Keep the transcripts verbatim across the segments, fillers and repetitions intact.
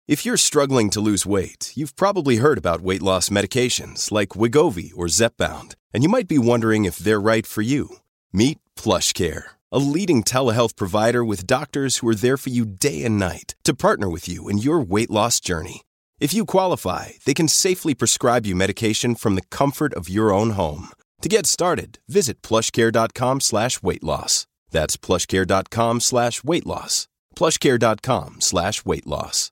If you're struggling to lose weight, you've probably heard about weight loss medications like Wegovy or Zepbound, and you might be wondering if they're right for you. Meet PlushCare, a leading telehealth provider with doctors who are there for you day and night to partner with you in your weight loss journey. If you qualify, they can safely prescribe you medication from the comfort of your own home. To get started, visit plushcare.com slash weight loss. That's plushcare.com slash weight loss. plushcare.com slash weight loss.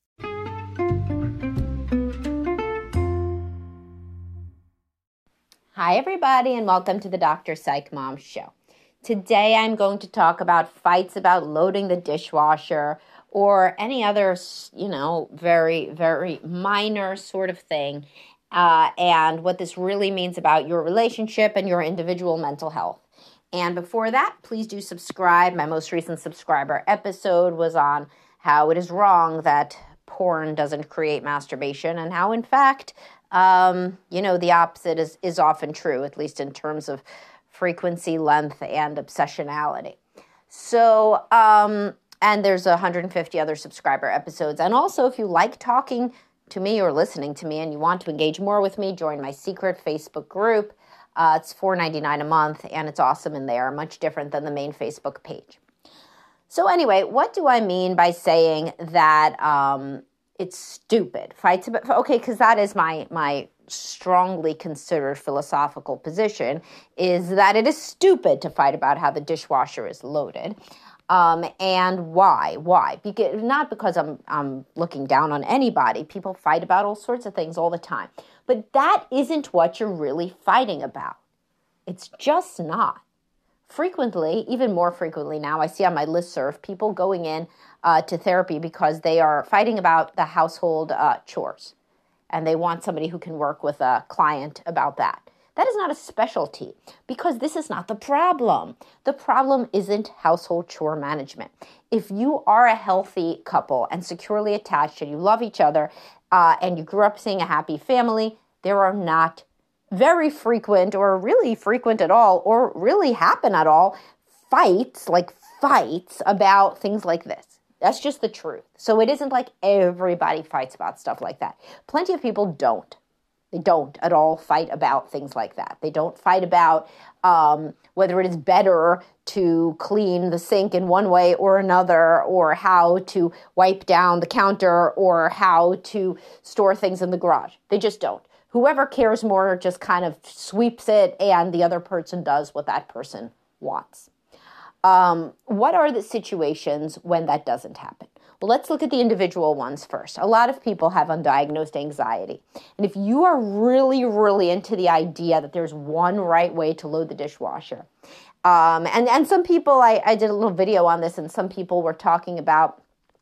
Hi, everybody, and welcome to the Doctor Psych Mom Show. Today, I'm going to talk about fights about loading the dishwasher or any other, you know, very, very minor sort of thing, uh, and what this really means about your relationship and your individual mental health. And before that, please do subscribe. My most recent subscriber episode was on how it is wrong that porn doesn't create masturbation and how, in fact, Um, you know, the opposite is, is often true, at least in terms of frequency, length, and obsessionality. So, um, and there's one hundred fifty other subscriber episodes. And also, if you like talking to me or listening to me and you want to engage more with me, join my secret Facebook group. Uh, it's four dollars and ninety-nine cents a month, and it's awesome in there, much different than the main Facebook page. So anyway, what do I mean by saying that um, it's stupid? Fights about, okay, because that is my my strongly considered philosophical position, is that it is stupid to fight about how the dishwasher is loaded. Um, and why? Why? Because, not because I'm I'm looking down on anybody. People fight about all sorts of things all the time. But that isn't what you're really fighting about. It's just not. Frequently, even more frequently now, I see on my listserv people going in uh, to therapy because they are fighting about the household uh, chores. And they want somebody who can work with a client about that. That is not a specialty, because this is not the problem. The problem isn't household chore management. If you are a healthy couple and securely attached and you love each other uh, and you grew up seeing a happy family, there are not very frequent or really frequent at all or really happen at all fights, like fights about things like this. That's just the truth. So it isn't like everybody fights about stuff like that. Plenty of people don't. They don't at all fight about things like that. They don't fight about um, whether it is better to clean the sink in one way or another, or how to wipe down the counter, or how to store things in the garage. They just don't. Whoever cares more just kind of sweeps it, and the other person does what that person wants. Um, what are the situations when that doesn't happen? Well, let's look at the individual ones first. A lot of people have undiagnosed anxiety. And if you are really, really into the idea that there's one right way to load the dishwasher, um, and, and some people, I, I did a little video on this, and some people were talking about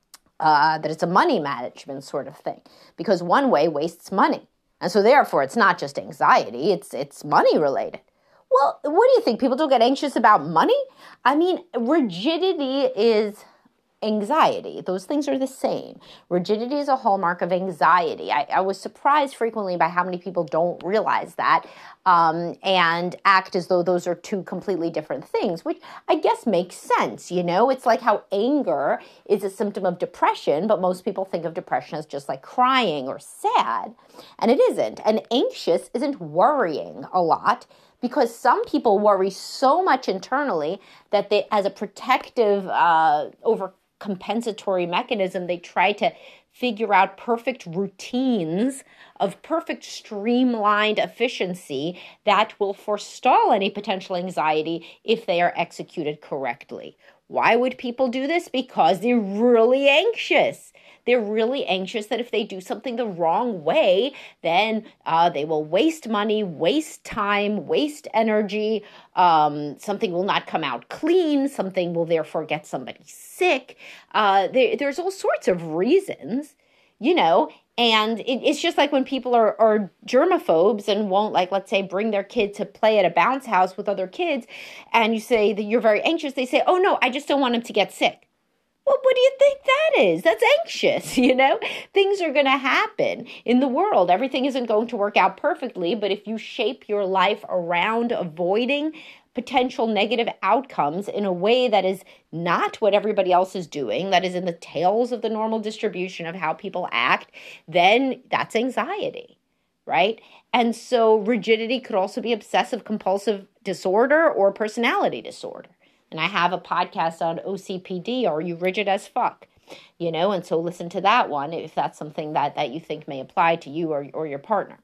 uh, that it's a money management sort of thing, because one way wastes money. And so therefore, it's not just anxiety, it's it's money related. Well, what do you think? People don't get anxious about money? I mean, rigidity is anxiety. Those things are the same. Rigidity is a hallmark of anxiety. I, I was surprised frequently by how many people don't realize that um, and act as though those are two completely different things, which I guess makes sense. You know, it's like how anger is a symptom of depression, but most people think of depression as just like crying or sad, and it isn't. And anxious isn't worrying a lot, because some people worry so much internally that they, as a protective uh, over compensatory mechanism, they try to figure out perfect routines of perfect streamlined efficiency that will forestall any potential anxiety if they are executed correctly. Why would people do this? Because they're really anxious. They're really anxious that if they do something the wrong way, then uh, they will waste money, waste time, waste energy. Um, something will not come out clean. Something will therefore get somebody sick. Uh, there, there's all sorts of reasons, you know, and it, it's just like when people are, are germaphobes and won't, like, let's say, bring their kid to play at a bounce house with other kids, and you say that you're very anxious. They say, oh, no, I just don't want him to get sick. Well, what do you think that is? That's anxious, you know? Things are going to happen in the world. Everything isn't going to work out perfectly, but if you shape your life around avoiding potential negative outcomes in a way that is not what everybody else is doing, that is in the tails of the normal distribution of how people act, then that's anxiety, right? And so rigidity could also be obsessive compulsive disorder or personality disorder. And I have a podcast on O C P D, Are You Rigid as Fuck? You know, and so listen to that one if that's something that, that you think may apply to you or, or your partner.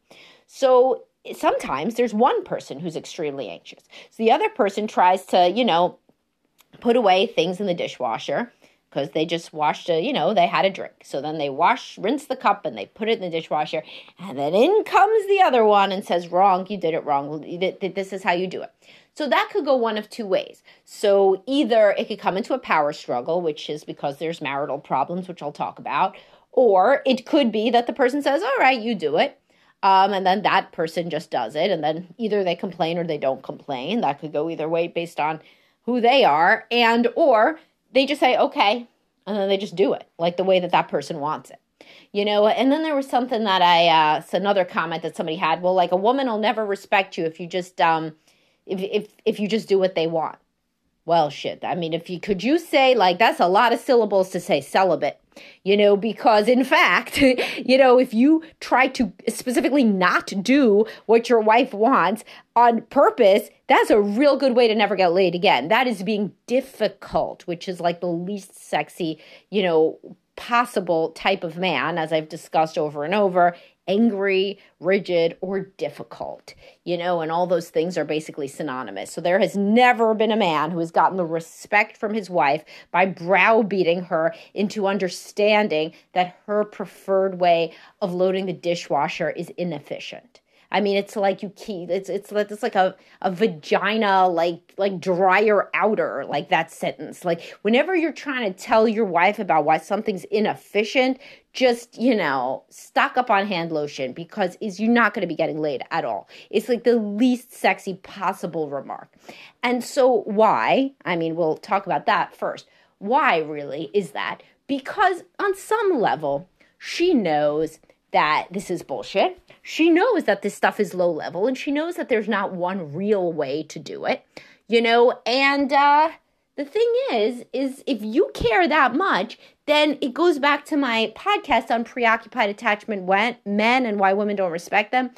So sometimes there's one person who's extremely anxious. So the other person tries to, you know, put away things in the dishwasher because they just washed a, you know, they had a drink. So then they wash, rinse the cup and they put it in the dishwasher. And then in comes the other one and says, wrong, you did it wrong. This is how you do it. So that could go one of two ways. So either it could come into a power struggle, which is because there's marital problems, which I'll talk about, or it could be that the person says, all right, you do it. Um, and then that person just does it. And then either they complain or they don't complain. That could go either way based on who they are. And or they just say, okay, and then they just do it like the way that that person wants it. You know, and then there was something that I, uh, it's another comment that somebody had. Well, like a woman will never respect you if you just, um, if if if you just do what they want. Well, shit. I mean, if you could you say like that's a lot of syllables to say celibate, you know, because in fact, you know, if you try to specifically not do what your wife wants on purpose, that's a real good way to never get laid again. That is being difficult, which is like the least sexy, you know, possible type of man, as I've discussed over and over. Angry, rigid, or difficult, you know, and all those things are basically synonymous. So there has never been a man who has gotten the respect from his wife by browbeating her into understanding that her preferred way of loading the dishwasher is inefficient. I mean, it's like you keep, it's it's it's like a, a vagina, like like dryer outer, like that sentence. Like whenever you're trying to tell your wife about why something's inefficient, just, you know, stock up on hand lotion because is you're not going to be getting laid at all. It's like the least sexy possible remark. And so why? I mean, we'll talk about that first. Why really is that? Because on some level, she knows that this is bullshit. She knows that this stuff is low level and she knows that there's not one real way to do it, you know, and uh, the thing is, is if you care that much, then it goes back to my podcast on preoccupied attachment men and why women don't respect them.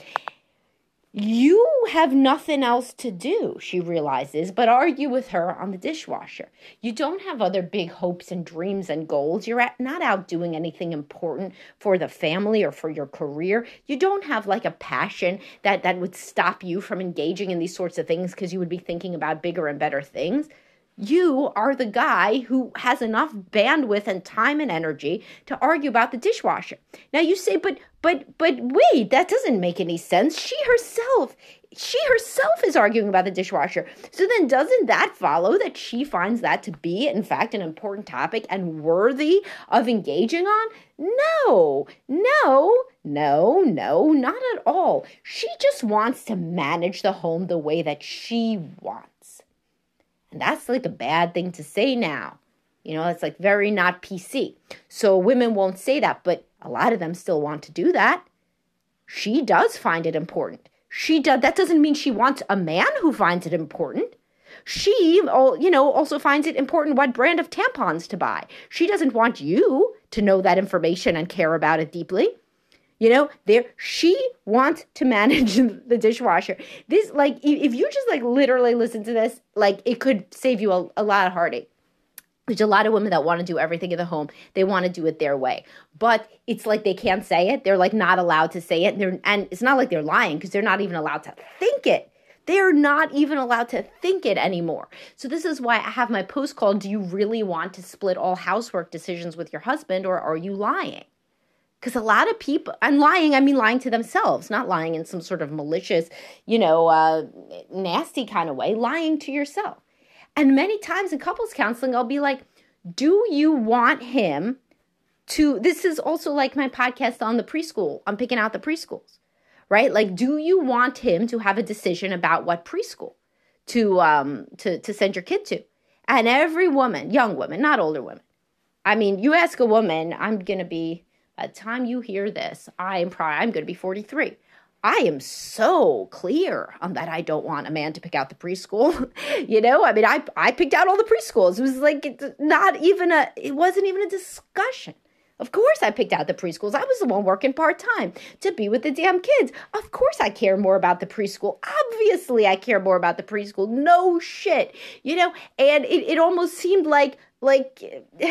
You have nothing else to do, she realizes, but argue with her on the dishwasher. You don't have other big hopes and dreams and goals. You're at, not out doing anything important for the family or for your career. You don't have like a passion that, that would stop you from engaging in these sorts of things because you would be thinking about bigger and better things. You are the guy who has enough bandwidth and time and energy to argue about the dishwasher. Now you say, but, but, but wait, that doesn't make any sense. She herself, she herself is arguing about the dishwasher. So then doesn't that follow that she finds that to be, in fact, an important topic and worthy of engaging on? No, no, no, no, not at all. She just wants to manage the home the way that she wants. And that's like a bad thing to say now. You know, it's like very not P C. So women won't say that, but a lot of them still want to do that. She does find it important. She does. That doesn't mean she wants a man who finds it important. She, you know, also finds it important what brand of tampons to buy. She doesn't want you to know that information and care about it deeply. You know, there she wants to manage the dishwasher. This, like, if you just like literally listen to this, like it could save you a, a lot of heartache. There's a lot of women that want to do everything in the home. They want to do it their way. But it's like they can't say it. They're like not allowed to say it. And, they're, and it's not like they're lying because they're not even allowed to think it. They're not even allowed to think it anymore. So this is why I have my post called, do you really want to split all housework decisions with your husband or are you lying? Because a lot of people, and lying, I mean lying to themselves, not lying in some sort of malicious, you know, uh, nasty kind of way, lying to yourself. And many times in couples counseling, I'll be like, do you want him to, this is also like my podcast on the preschool, I'm picking out the preschools, right? Like, do you want him to have a decision about what preschool to, um, to, to send your kid to? And every woman, young woman, not older women. I mean, you ask a woman, I'm going to be, by the time you hear this, I'm probably, I'm going to be forty-three. I am so clear on that. I don't want a man to pick out the preschool. You know, I mean, I I picked out all the preschools. It was like not even a, it wasn't even a discussion. Of course I picked out the preschools. I was the one working part-time to be with the damn kids. Of course I care more about the preschool. Obviously I care more about the preschool. No shit. You know, and it, it almost seemed like, like...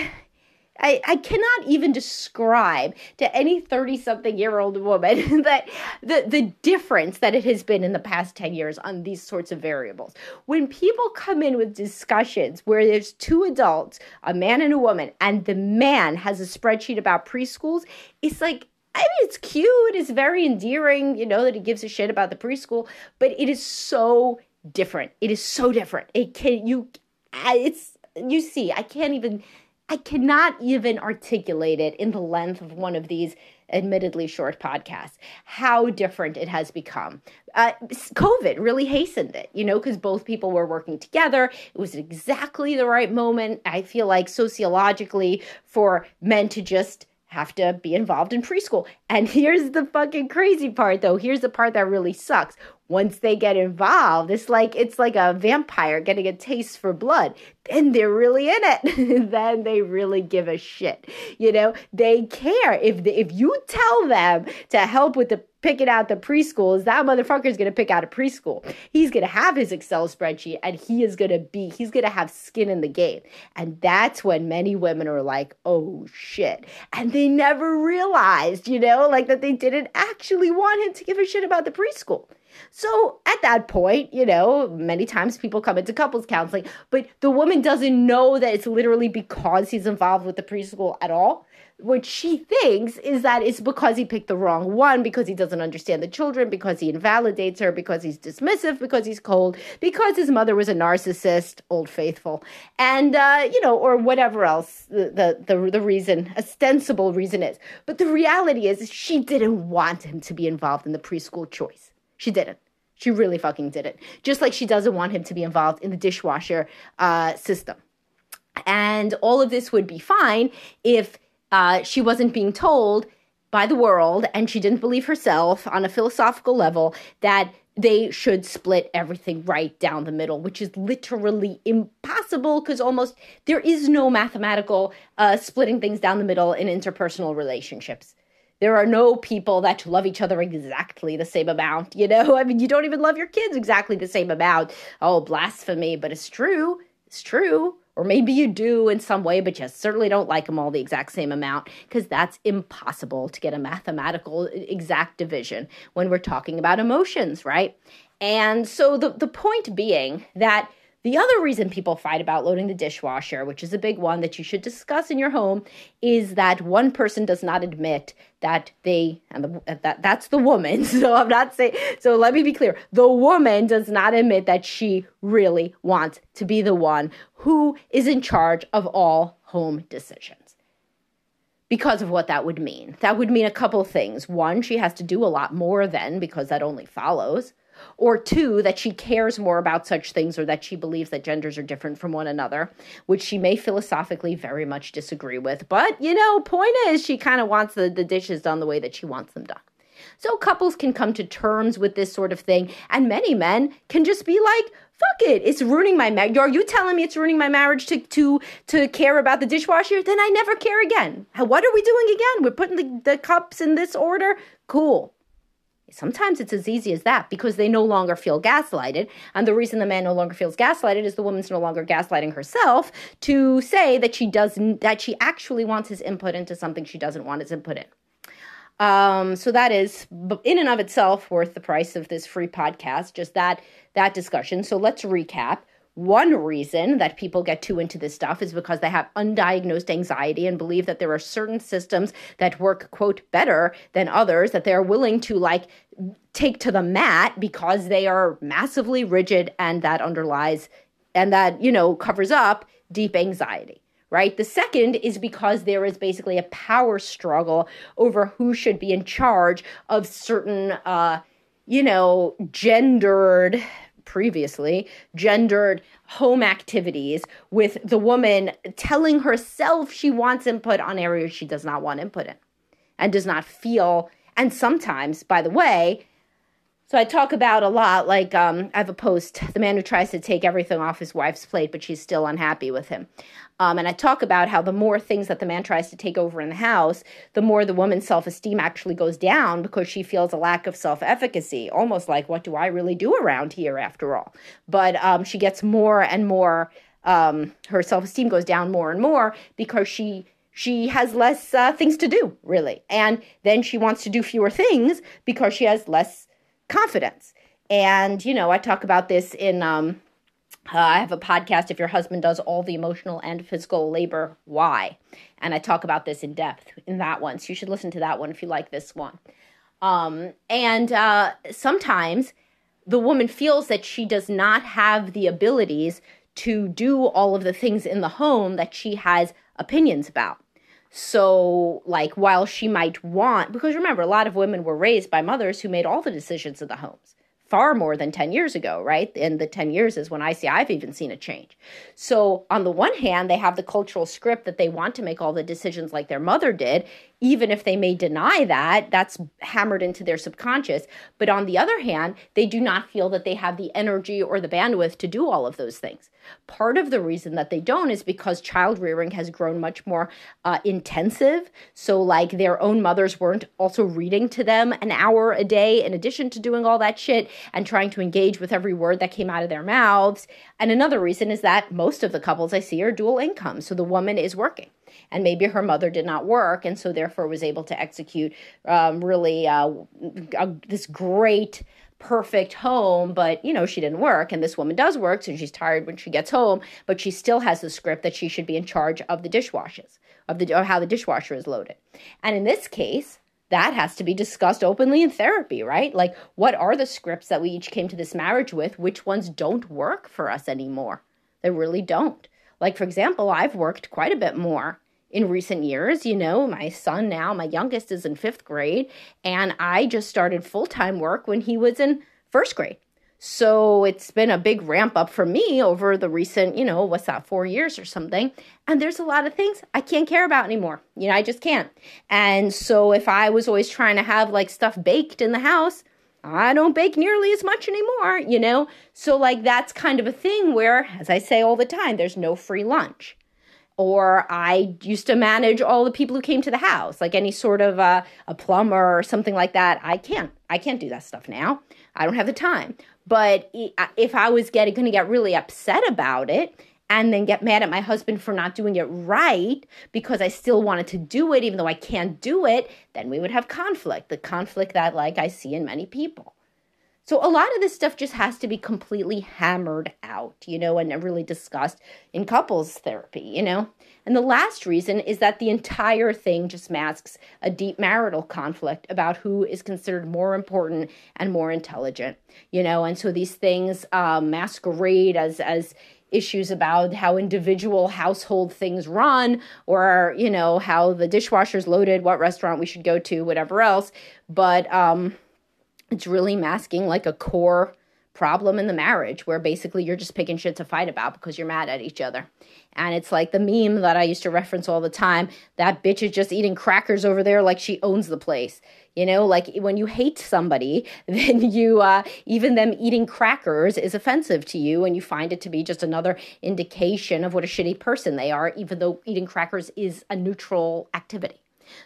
I, I cannot even describe to any thirty-something-year-old woman that the, the difference that it has been in the past ten years on these sorts of variables. When people come in with discussions where there's two adults, a man and a woman, and the man has a spreadsheet about preschools, it's like, I mean, it's cute. It's very endearing, you know, that he gives a shit about the preschool, but it is so different. It is so different. It can, you, it's, you see, I can't even... I cannot even articulate it in the length of one of these admittedly short podcasts, how different it has become. Uh, COVID really hastened it, you know, because both people were working together. It was exactly the right moment, I feel like, sociologically, for men to just have to be involved in preschool. And here's the fucking crazy part, though. Here's the part that really sucks. Once they get involved, it's like it's like a vampire getting a taste for blood. Then they're really in it. Then they really give a shit. You know, they care. If the, if you tell them to help with the picking out the preschools, that motherfucker is going to pick out a preschool. He's going to have his Excel spreadsheet, and he is going to be, he's going to have skin in the game. And that's when many women are like, oh shit. And they never realized, you know, like that they didn't actually want him to give a shit about the preschool. So at that point, you know, many times people come into couples counseling, but the woman doesn't know that it's literally because he's involved with the preschool at all. What she thinks is that it's because he picked the wrong one, because he doesn't understand the children, because he invalidates her, because he's dismissive, because he's cold, because his mother was a narcissist, Old Faithful, and, uh, you know, or whatever else the, the, the, the reason, ostensible reason is. But the reality is she didn't want him to be involved in the preschool choice. She didn't. She really fucking didn't. Just like she doesn't want him to be involved in the dishwasher uh, system. And all of this would be fine if uh, she wasn't being told by the world, and she didn't believe herself on a philosophical level, that they should split everything right down the middle, which is literally impossible because almost there is no mathematical uh, splitting things down the middle in interpersonal relationships. There are no people that love each other exactly the same amount, you know? I mean, you don't even love your kids exactly the same amount. Oh, blasphemy, but it's true. It's true. Or maybe you do in some way, but you certainly don't like them all the exact same amount, because that's impossible to get a mathematical exact division when we're talking about emotions, right? And so the, the point being that the other reason people fight about loading the dishwasher, which is a big one that you should discuss in your home, is that one person does not admit that they, and the, that that's the woman. So I'm not saying, so let me be clear. The woman does not admit that she really wants to be the one who is in charge of all home decisions. Because of what that would mean. That would mean a couple things. One, she has to do a lot more then, because that only follows. Or two, that she cares more about such things, or that she believes that genders are different from one another, which she may philosophically very much disagree with. But, you know, point is, she kind of wants the, the dishes done the way that she wants them done. So couples can come to terms with this sort of thing, and many men can just be like, fuck it, it's ruining my marriage. Are you telling me it's ruining my marriage to, to, to care about the dishwasher? Then I never care again. What are we doing again? We're putting the, the cups in this order? Cool. Sometimes it's as easy as that, because they no longer feel gaslighted. And the reason the man no longer feels gaslighted is the woman's no longer gaslighting herself to say that she doesn't, that she actually wants his input into something she doesn't want his input in. Um, so that is in and of itself worth the price of this free podcast, just that, that discussion. So let's recap. One reason that people get too into this stuff is because they have undiagnosed anxiety and believe that there are certain systems that work, quote, better than others, that they're willing to, like, take to the mat because they are massively rigid, and that underlies, and that, you know, covers up deep anxiety, right? The second is because there is basically a power struggle over who should be in charge of certain, uh, you know, gendered previously gendered home activities, with the woman telling herself she wants input on areas she does not want input in and does not feel. And sometimes, by the way, So I talk about a lot, like um, I have a post, the man who tries to take everything off his wife's plate, but she's still unhappy with him. Um, and I talk about how the more things that the man tries to take over in the house, the more the woman's self-esteem actually goes down because she feels a lack of self-efficacy, almost like, what do I really do around here after all? But um, she gets more and more, um, her self-esteem goes down more and more because she she has less uh, things to do, really. And then she wants to do fewer things because she has less confidence. And, you know, I talk about this in... Um, Uh, I have a podcast, If Your Husband Does All the Emotional and Physical Labor, Why? And I talk about this in depth in that one. So you should listen to that one if you like this one. Um, and uh, sometimes the woman feels that she does not have the abilities to do all of the things in the home that she has opinions about. So, like, while she might want, because remember, a lot of women were raised by mothers who made all the decisions in the homes. Far more than ten years ago, right? And the ten years is when I see I've even seen a change. So on the one hand, they have the cultural script that they want to make all the decisions like their mother did, even if they may deny that, that's hammered into their subconscious. But on the other hand, they do not feel that they have the energy or the bandwidth to do all of those things. Part of the reason that they don't is because child rearing has grown much more uh, intensive. So like their own mothers weren't also reading to them an hour a day in addition to doing all that shit and trying to engage with every word that came out of their mouths. And another reason is that most of the couples I see are dual income. So the woman is working. And maybe her mother did not work and so therefore was able to execute um, really uh, uh, this great perfect home, but, you know, she didn't work. And this woman does work, so she's tired when she gets home, but she still has the script that she should be in charge of the dishwashes, of the of how the dishwasher is loaded. And in this case, that has to be discussed openly in therapy, right? Like, what are the scripts that we each came to this marriage with? Which ones don't work for us anymore? They really don't. Like, for example, I've worked quite a bit more in recent years. You know, my son now, my youngest, is in fifth grade, and I just started full-time work when he was in first grade. So it's been a big ramp up for me over the recent, you know, what's that, four years or something. And there's a lot of things I can't care about anymore. You know, I just can't. And so if I was always trying to have like stuff baked in the house, I don't bake nearly as much anymore, you know? So like that's kind of a thing where, as I say all the time, there's no free lunch. Or I used to manage all the people who came to the house, like any sort of uh, a plumber or something like that. I can't. I can't do that stuff now. I don't have the time. But if I was getting going to get really upset about it and then get mad at my husband for not doing it right because I still wanted to do it even though I can't do it, then we would have conflict, the conflict that like I see in many people. So a lot of this stuff just has to be completely hammered out, you know, and really discussed in couples therapy, you know. And the last reason is that the entire thing just masks a deep marital conflict about who is considered more important and more intelligent, you know. And so these things uh, masquerade as as issues about how individual household things run or, you know, how the dishwasher's loaded, what restaurant we should go to, whatever else. But um it's really masking like a core problem in the marriage where basically you're just picking shit to fight about because you're mad at each other. And it's like the meme that I used to reference all the time, that bitch is just eating crackers over there like she owns the place. You know, like when you hate somebody, then you, uh, even them eating crackers is offensive to you and you find it to be just another indication of what a shitty person they are, even though eating crackers is a neutral activity.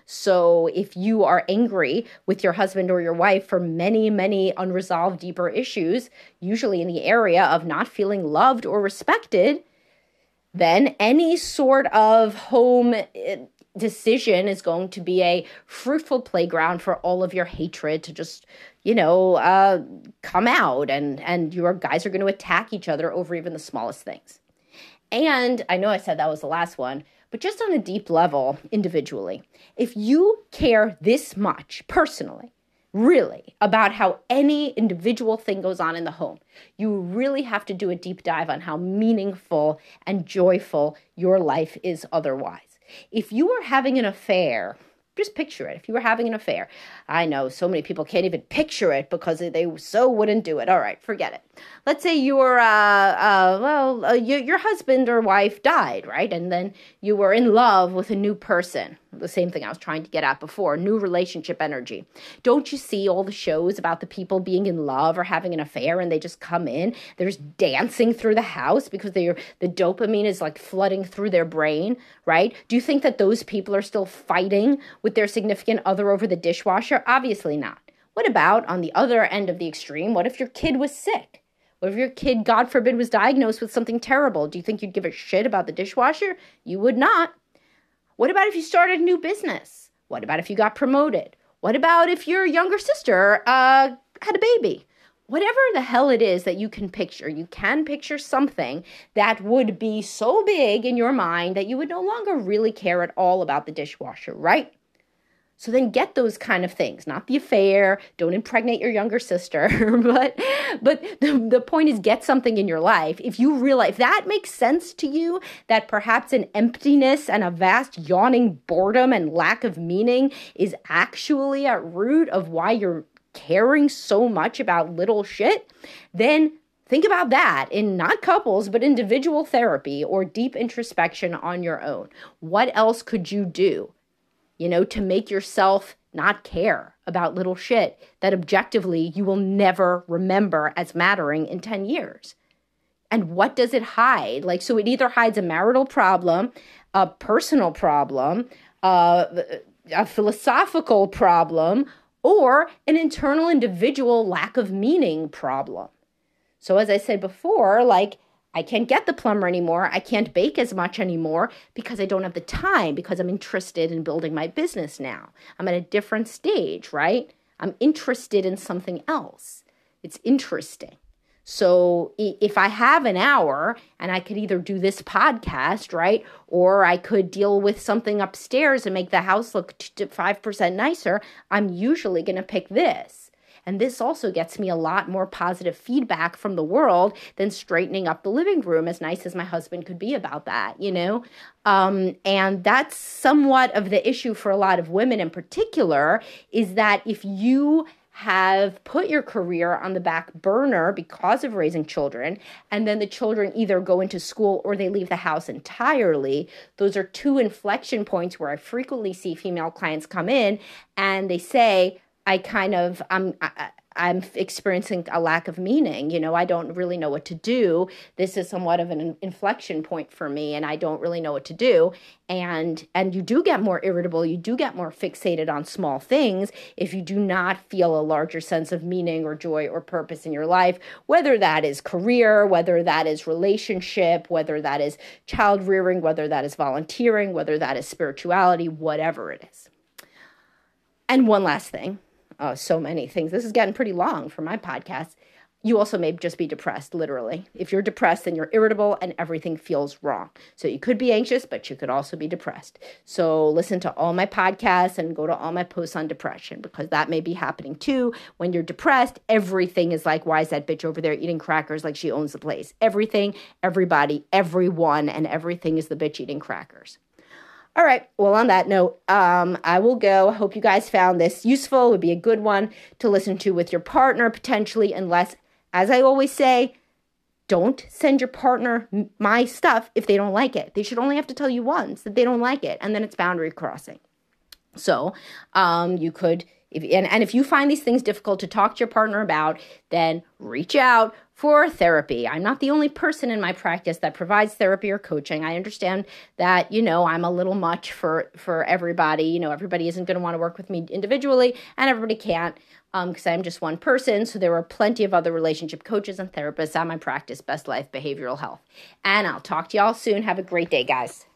So if you are angry with your husband or your wife for many, many unresolved deeper issues, usually in the area of not feeling loved or respected, then any sort of home decision is going to be a fruitful playground for all of your hatred to just, you know, uh, come out. And, and your guys are going to attack each other over even the smallest things. And I know I said that was the last one, but just on a deep level, individually, if you care this much personally, really, about how any individual thing goes on in the home, you really have to do a deep dive on how meaningful and joyful your life is otherwise. If you are having an affair, just picture it. If you were having an affair, I know so many people can't even picture it because they so wouldn't do it. All right, forget it. Let's say you were, uh, uh, well, uh, you, your husband or wife died, right? And then you were in love with a new person. the same thing I was trying to get at before, new relationship energy. Don't you see all the shows about the people being in love or having an affair and they just come in, they're just dancing through the house because they're, the dopamine is like flooding through their brain, right? Do you think that those people are still fighting with their significant other over the dishwasher? Obviously not. What about on the other end of the extreme? What if your kid was sick? What if your kid, God forbid, was diagnosed with something terrible? Do you think you'd give a shit about the dishwasher? You would not. What about if you started a new business? What about if you got promoted? What about if your younger sister uh, had a baby? Whatever the hell it is that you can picture, you can picture something that would be so big in your mind that you would no longer really care at all about the dishwasher, right? So then get those kind of things, not the affair, don't impregnate your younger sister, but but the, the point is get something in your life. If you realize, if that makes sense to you, that perhaps an emptiness and a vast yawning boredom and lack of meaning is actually at root of why you're caring so much about little shit, then think about that in not couples, but individual therapy or deep introspection on your own. What else could you do? You know, to make yourself not care about little shit that objectively you will never remember as mattering in ten years. And what does it hide? Like, so it either hides a marital problem, a personal problem, uh, a philosophical problem, or an internal individual lack of meaning problem. So as I said before, like, I can't get the plumber anymore. I can't bake as much anymore because I don't have the time, because I'm interested in building my business now. I'm at a different stage, right? I'm interested in something else. It's interesting. So if I have an hour and I could either do this podcast, right, or I could deal with something upstairs and make the house look five percent nicer, I'm usually going to pick this. And this also gets me a lot more positive feedback from the world than straightening up the living room, as nice as my husband could be about that, you know? Um, and that's somewhat of the issue for a lot of women in particular, is that if you have put your career on the back burner because of raising children, and then the children either go into school or they leave the house entirely, those are two inflection points where I frequently see female clients come in and they say, I kind of, I'm, I, I'm experiencing a lack of meaning. You know, I don't really know what to do. This is somewhat of an inflection point for me, and I don't really know what to do. And, and you do get more irritable. You do get more fixated on small things if you do not feel a larger sense of meaning or joy or purpose in your life, whether that is career, whether that is relationship, whether that is child rearing, whether that is volunteering, whether that is spirituality, whatever it is. And one last thing. Oh, so many things. This is getting pretty long for my podcast. You also may just be depressed, literally. If you're depressed, then you're irritable and everything feels wrong. So you could be anxious, but you could also be depressed. So listen to all my podcasts and go to all my posts on depression, because that may be happening too. When you're depressed, everything is like, why is that bitch over there eating crackers like she owns the place? Everything, everybody, everyone, and everything is the bitch eating crackers. All right. Well, on that note, um, I will go. I hope you guys found this useful. It would be a good one to listen to with your partner, potentially, unless, as I always say, don't send your partner my stuff if they don't like it. They should only have to tell you once that they don't like it, and then it's boundary crossing. So um, you could, if, and, and if you find these things difficult to talk to your partner about, then reach out for therapy. I'm not the only person in my practice that provides therapy or coaching. I understand that, you know, I'm a little much for, for everybody. You know, everybody isn't going to want to work with me individually, and everybody can't because um, I'm just one person. So there are plenty of other relationship coaches and therapists at my practice, Best Life Behavioral Health. And I'll talk to y'all soon. Have a great day, guys.